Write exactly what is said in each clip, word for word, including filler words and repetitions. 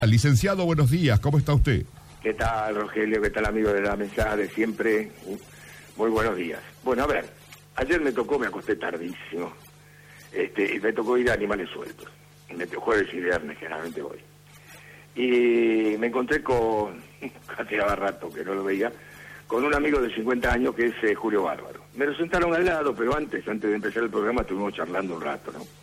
Licenciado, buenos días, ¿cómo está usted? ¿Qué tal, Rogelio? ¿Qué tal, amigo de la mesa de siempre? Muy buenos días. Bueno, a ver, ayer me tocó, me acosté tardísimo, este, y me tocó ir a Animales Sueltos. Me tocó jueves y viernes, generalmente voy. Y me encontré con, hacía rato que no lo veía, con un amigo de cincuenta años que es eh, Julio Bárbaro. Me lo sentaron al lado, pero antes, antes de empezar el programa, estuvimos charlando un rato, ¿no?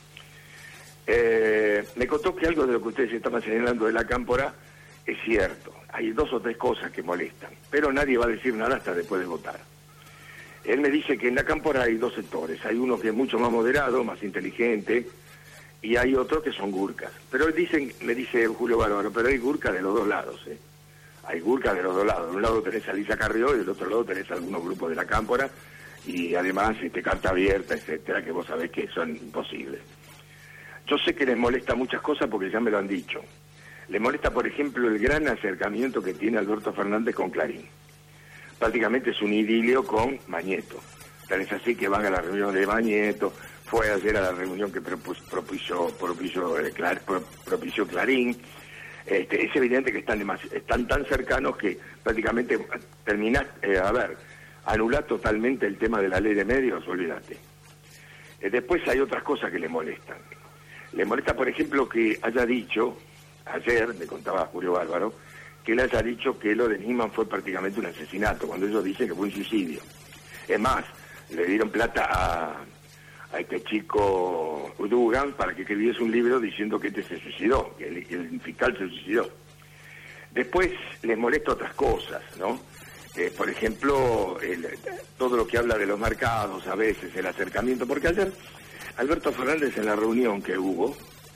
Eh, me contó que algo de lo que ustedes estaban señalando de la cámpora es cierto. Hay dos o tres cosas que molestan, pero nadie va a decir nada hasta después de votar. Él me dice que en la cámpora hay dos sectores. Hay uno que es mucho más moderado, más inteligente, y hay otro que son gurkas. Pero él dicen, me dice Julio Bárbaro, pero hay gurkas de los dos lados, ¿eh? Hay gurkas de los dos lados. De un lado tenés a Lisa Carrió y del otro lado tenés algunos grupos de la cámpora, y además este, carta abierta, etcétera, que vos sabés que son imposibles. Yo sé que les molesta muchas cosas porque ya me lo han dicho. Les molesta, por ejemplo, el gran acercamiento que tiene Alberto Fernández con Clarín. Prácticamente es un idilio con Mañeto. Tal es así que van a la reunión de Mañeto, fue ayer a la reunión que propició, propició, eh, Clar, propició Clarín. Este, es evidente que están, están tan cercanos que prácticamente terminás, eh, a ver, anular totalmente el tema de la ley de medios, olvídate. Eh, después hay otras cosas que le molestan. Le molesta, por ejemplo, que haya dicho, ayer me contaba Julio Bárbaro, que él haya dicho que lo de Nisman fue prácticamente un asesinato, cuando ellos dicen que fue un suicidio. Es más, le dieron plata a, a este chico Dugan para que escribiese un libro diciendo que este se suicidó, que el, el fiscal se suicidó. Después les molesta otras cosas, ¿no? Eh, por ejemplo, el, todo lo que habla de los mercados, a veces, el acercamiento, porque ayer Alberto Fernández en la reunión que hubo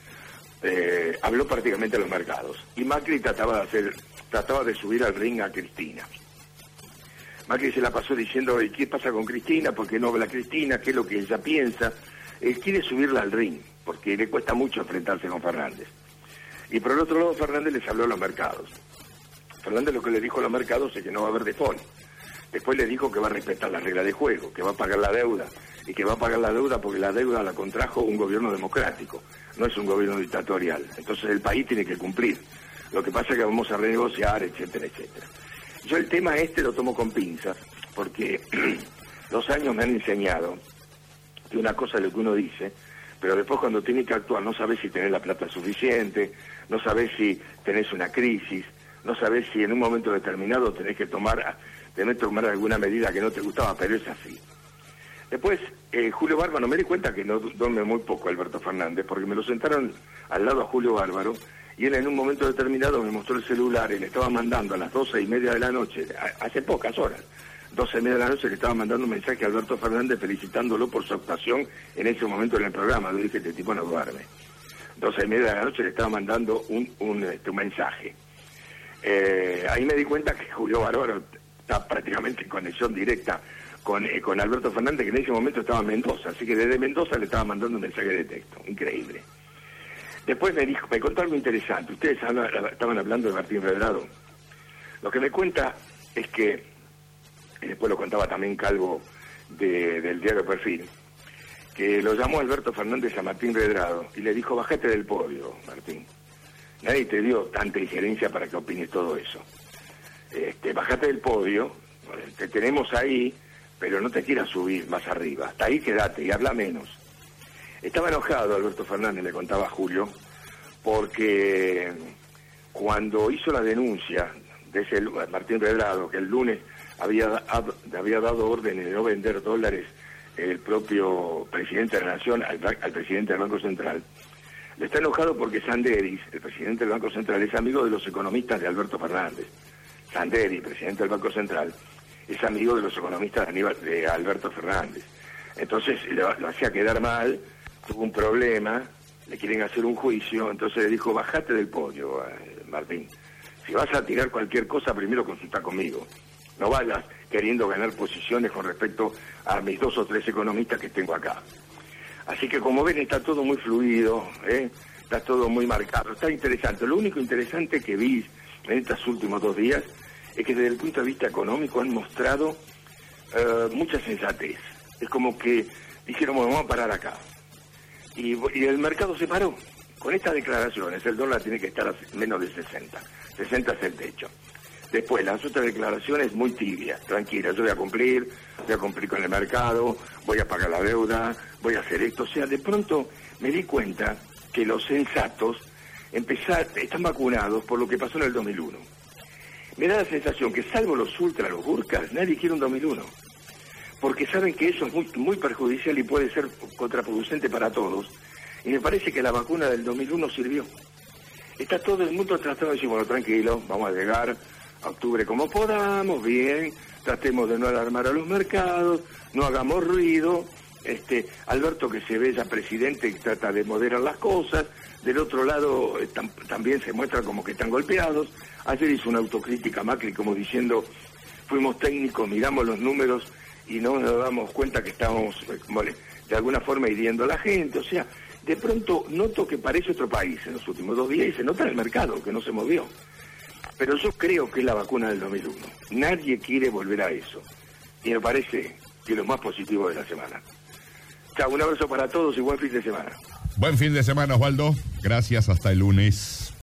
eh, habló prácticamente de los mercados y Macri trataba de hacer, trataba de subir al ring a Cristina. Macri se la pasó diciendo, ¿y qué pasa con Cristina? ¿Por qué no habla Cristina? ¿Qué es lo que ella piensa? Él quiere subirla al ring porque le cuesta mucho enfrentarse con Fernández. Y por el otro lado Fernández les habló a los mercados. Fernández lo que le dijo a los mercados es que no va a haber default. Después le dijo que va a respetar las reglas de juego, que va a pagar la deuda, y que va a pagar la deuda porque la deuda la contrajo un gobierno democrático, no es un gobierno dictatorial. Entonces el país tiene que cumplir. Lo que pasa es que vamos a renegociar, etcétera, etcétera. Yo el tema este lo tomo con pinzas, porque los años me han enseñado que una cosa es lo que uno dice, pero después cuando tiene que actuar no sabes si tenés la plata suficiente, no sabes si tenés una crisis, no sabes si en un momento determinado tenés que tomar... tenés que tomar alguna medida que no te gustaba, pero es así. Después, eh, Julio Bárbaro, me di cuenta que no duerme muy poco Alberto Fernández, porque me lo sentaron al lado a Julio Bárbaro, y él en un momento determinado me mostró el celular y le estaba mandando a las doce y media de la noche, a, hace pocas horas, doce y media de la noche, le estaba mandando un mensaje a Alberto Fernández felicitándolo por su actuación en ese momento en el programa. Yo dije, este tipo no duerme. doce y media de la noche le estaba mandando un, un, este, un mensaje. Eh, ahí me di cuenta que Julio Bárbaro está prácticamente en conexión directa con, eh, con Alberto Fernández, que en ese momento estaba en Mendoza, así que desde Mendoza le estaba mandando un mensaje de texto, increíble. Después me dijo, me contó algo interesante, ustedes habla, estaban hablando de Martín Redrado. Lo que me cuenta es que, y después lo contaba también Calvo de, del diario Perfil, que lo llamó Alberto Fernández a Martín Redrado y le dijo, bajate del podio, Martín. Nadie te dio tanta injerencia para que opines todo eso. Este, bajate del podio, te tenemos ahí, pero no te quieras subir más arriba, hasta ahí quédate y habla menos. Estaba enojado Alberto Fernández, le contaba a Julio, porque cuando hizo la denuncia de ese Martín Redrado, que el lunes había, había dado órdenes de no vender dólares el propio presidente de la Nación al, al presidente del Banco Central, le está enojado porque Sanderis, el presidente del Banco Central, es amigo de los economistas de Alberto Fernández. Sanderi, presidente del Banco Central, es amigo de los economistas de, Aníbal, de Alberto Fernández. Entonces lo, lo hacía quedar mal, tuvo un problema, le quieren hacer un juicio, entonces le dijo, bajate del podio, eh, Martín. Si vas a tirar cualquier cosa, primero consulta conmigo. No vayas queriendo ganar posiciones con respecto a mis dos o tres economistas que tengo acá. Así que como ven está todo muy fluido, ¿eh? Está todo muy marcado, está interesante. Lo único interesante que vi en estos últimos dos días es que desde el punto de vista económico han mostrado uh, mucha sensatez. Es como que dijeron, bueno, vamos a parar acá. Y, y el mercado se paró. Con estas declaraciones el dólar tiene que estar a menos de sesenta. sesenta es el techo. Después, las otras declaraciones muy tibias, tranquila, yo voy a cumplir, voy a cumplir con el mercado, voy a pagar la deuda, voy a hacer esto. O sea, de pronto me di cuenta que los sensatos empezar, están vacunados por lo que pasó en el dos mil uno. Me da la sensación que salvo los ultras, los burkas, nadie quiere un dos mil uno. Porque saben que eso es muy, muy perjudicial y puede ser contraproducente para todos. Y me parece que la vacuna del dos mil uno sirvió. Está todo el mundo tratando de decir, bueno, tranquilo, vamos a llegar a octubre como podamos, bien, tratemos de no alarmar a los mercados, no hagamos ruido. Este, Alberto, que se ve ya presidente, trata de moderar las cosas. Del otro lado eh, tam, también se muestra como que están golpeados. Ayer hizo una autocrítica Macri como diciendo, fuimos técnicos, miramos los números y no nos damos cuenta que estábamos eh, como le, de alguna forma hiriendo a la gente. O sea, de pronto noto que parece otro país en los últimos dos días y se nota en el mercado que no se movió. Pero yo creo que es la vacuna del dos mil uno. Nadie quiere volver a eso. Y me parece que es lo más positivo de la semana. Chao, un abrazo para todos y buen fin de semana. Buen fin de semana, Osvaldo. Gracias, hasta el lunes.